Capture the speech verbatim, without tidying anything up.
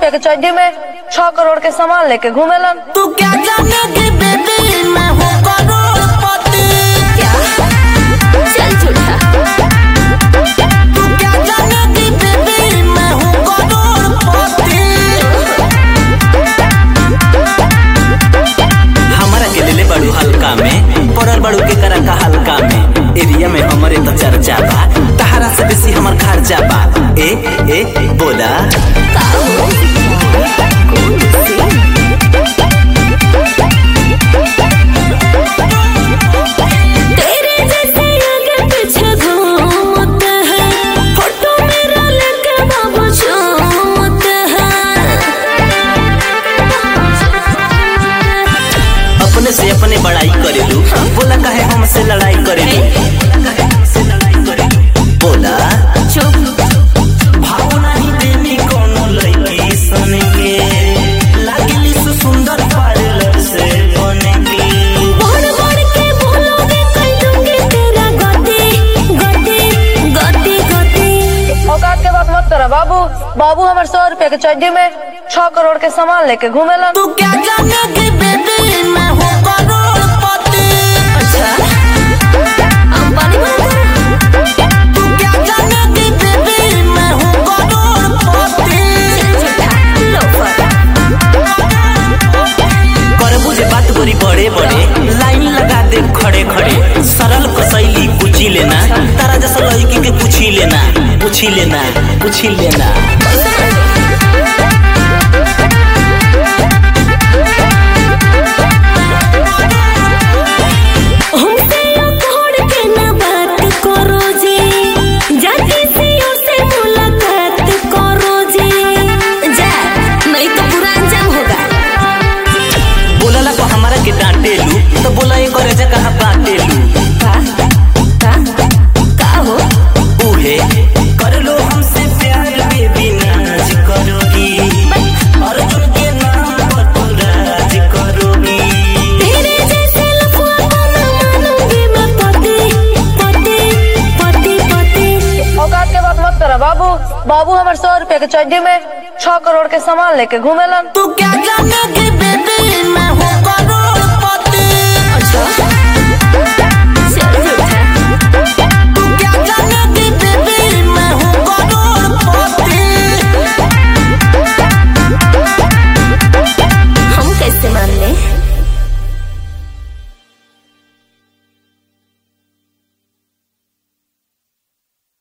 रुपए के चड्डी में छह करोड़ के सामान लेके घूमेलन। तू क्या जाने कि बेबी मैं हूँ करोड़पति। क्या? चल झूठा। तू क्या जाने कि बेबी मैं हूँ करोड़पति। हमारा के ले बड़ू हल्का में पड़ल बड़ू के करा का हल्का में एरिया में हमारे तो चर्चा बा तहरा से बेसी हमार खर्चा बा। ए ए बोला तेरे जैसे आगे पीछे घूमते हैं, फोटो मेरा लेके बाबू झूमते हैं। अपने से अपने बड़ाई करेलू बोला काहे हमसे लड़ाई करेलू बोला चुप। भावना ही प्रेमी कोनो लड़की सन के लागली सु सुंदर पार्लर से बने की बढ़ बढ़ के बोलोगे कर दूंगी तेरा गति गति गति गति। औकात के बात मत करा बाबू। बाबू हमारे सौ रुपए के चड्डी में छह करोड़ के सामान लेके घूमेलन। तू क्या जाने कि बेबी मैं हूँ करोड़पति। अच्छा अंबानी बना। तू क्या जाने कि बेबी मैं हूँ करोड़पति। करबू जे बात गोरी बड़े बड़े लाइन लगा दे खड़े खड़े सरल कसैली पूछी लेना तारा जैसा लड़की के पूछी लेना पूछी लेना पूछी लेना। हमसे अकड़ के ना बात करो जी, जाके सीओ से मुलाकात करो जी। जा नहीं तो बुरा अंजाम होगा। बोलला तो हमारा के डांटे लू तो बोला ये करे जा कहाँ बांटे लू का का का हो उहे कर लो हमसे प्यार बेबी नाज करोगी अर्जुन के नाम पर तू राज करोगी। तेरे जैसे लफुआ को ना मानूंगी मैं पति पति पति पति। औकात के बात मत करा बाबू। बाबू हमारे सौ रुपए के चड्डी में छह करोड़ के सामान लेके घूमेलन। तू क्या जाने कि बेबी मैं हूँ करोड़पति। अच्छा